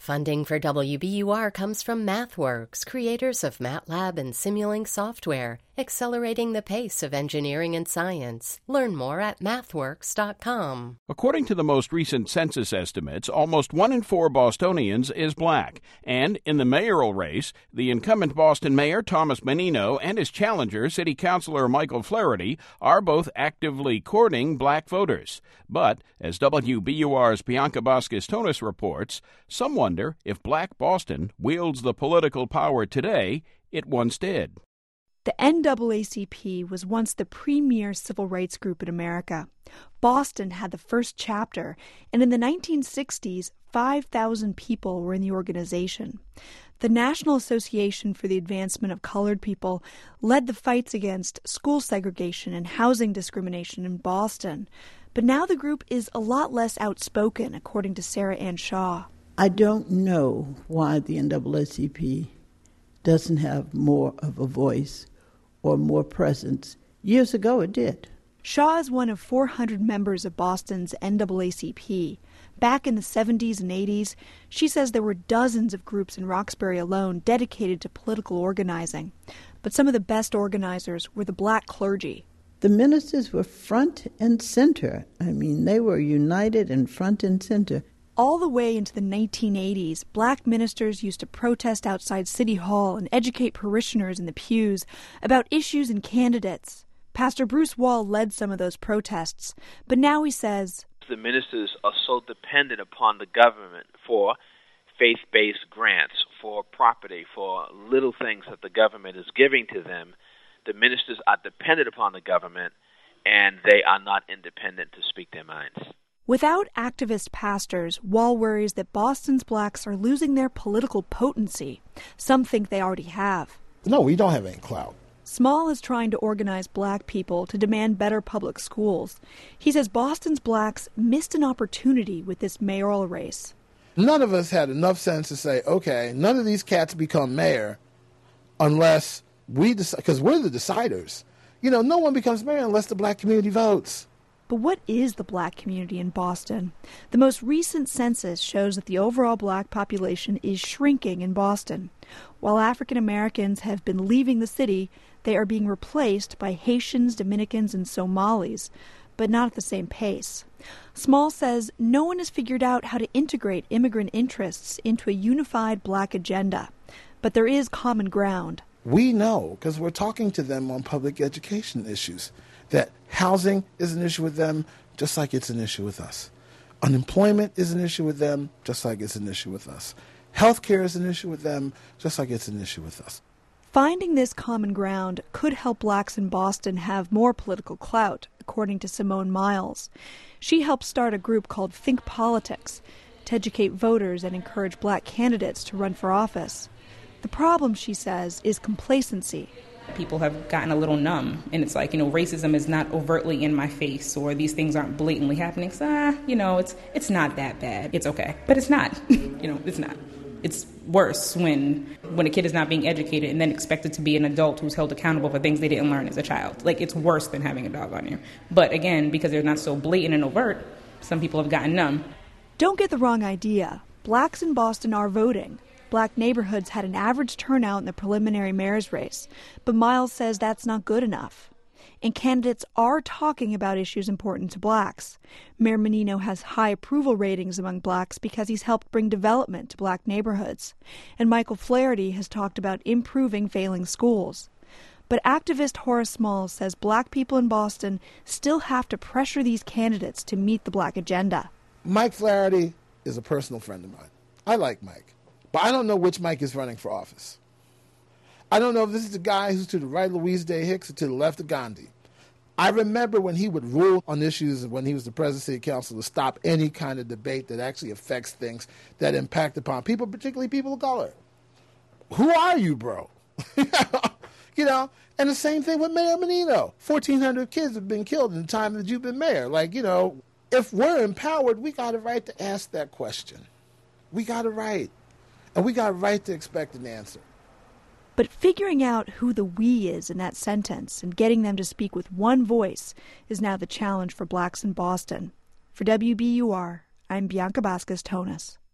Funding for WBUR comes from MathWorks, creators of MATLAB and Simulink software, accelerating the pace of engineering and science. Learn more at mathworks.com. According to the most recent census estimates, almost 1 in 4 Bostonians is black. And in the mayoral race, the incumbent Boston mayor, Thomas Menino, and his challenger, City Councilor Michael Flaherty, are both actively courting black voters. But, as WBUR's Bianca Vasquez-Tonis reports, some wonder if Black Boston wields the political power today it once did. The NAACP was once the premier civil rights group in America. Boston had the first chapter, and in the 1960s, 5,000 people were in the organization. The National Association for the Advancement of Colored People led the fights against school segregation and housing discrimination in Boston. But now the group is a lot less outspoken, according to Sarah Ann Shaw. I don't know why the NAACP doesn't have more of a voice or more presence. Years ago it did. Shaw is one of 400 members of Boston's NAACP. Back in the 70s and 80s, she says there were dozens of groups in Roxbury alone dedicated to political organizing. But some of the best organizers were the black clergy. The ministers were front and center. I mean, they were united and front and center. All the way into the 1980s, black ministers used to protest outside City Hall and educate parishioners in the pews about issues and candidates. Pastor Bruce Wall led some of those protests, but now he says, the ministers are so dependent upon the government for faith-based grants, for property, for little things that the government is giving to them. The ministers are dependent upon the government, and they are not independent to speak their minds. Without activist pastors, Wall worries that Boston's blacks are losing their political potency. Some think they already have. No, we don't have any clout. Small is trying to organize black people to demand better public schools. He says Boston's blacks missed an opportunity with this mayoral race. None of us had enough sense to say, okay, none of these cats become mayor unless we decide, because we're the deciders. You know, no one becomes mayor unless the black community votes. But what is the black community in Boston? The most recent census shows that the overall black population is shrinking in Boston. While African Americans have been leaving the city, they are being replaced by Haitians, Dominicans, and Somalis, but not at the same pace. Small says no one has figured out how to integrate immigrant interests into a unified black agenda. But there is common ground. We know, because we're talking to them on public education issues, that housing is an issue with them just like it's an issue with us. Unemployment is an issue with them just like it's an issue with us. Healthcare is an issue with them just like it's an issue with us. Finding this common ground could help blacks in Boston have more political clout, according to Simone Miles. She helped start a group called Think Politics to educate voters and encourage black candidates to run for office. The problem, she says, is complacency. People have gotten a little numb, and it's like, racism is not overtly in my face, or these things aren't blatantly happening. So, it's not that bad. It's okay. But it's not. It's not. It's worse when a kid is not being educated and then expected to be an adult who's held accountable for things they didn't learn as a child. Like, it's worse than having a dog on you. But again, because they're not so blatant and overt, some people have gotten numb. Don't get the wrong idea. Blacks in Boston are voting. Black neighborhoods had an average turnout in the preliminary mayor's race, but Miles says that's not good enough. And candidates are talking about issues important to blacks. Mayor Menino has high approval ratings among blacks because he's helped bring development to black neighborhoods. And Michael Flaherty has talked about improving failing schools. But activist Horace Smalls says black people in Boston still have to pressure these candidates to meet the black agenda. Mike Flaherty is a personal friend of mine. I like Mike. But I don't know which Mike is running for office. I don't know if this is the guy who's to the right of Louise Day Hicks or to the left of Gandhi. I remember when he would rule on issues when he was the president of the city council to stop any kind of debate that actually affects things that impact upon people, particularly people of color. Who are you, bro? And the same thing with Mayor Menino. 1,400 kids have been killed in the time that you've been mayor. If we're empowered, we got a right to ask that question. We got a right. And we got a right to expect an answer. But figuring out who the we is in that sentence and getting them to speak with one voice is now the challenge for blacks in Boston. For WBUR, I'm Bianca Vasquez-Tonis.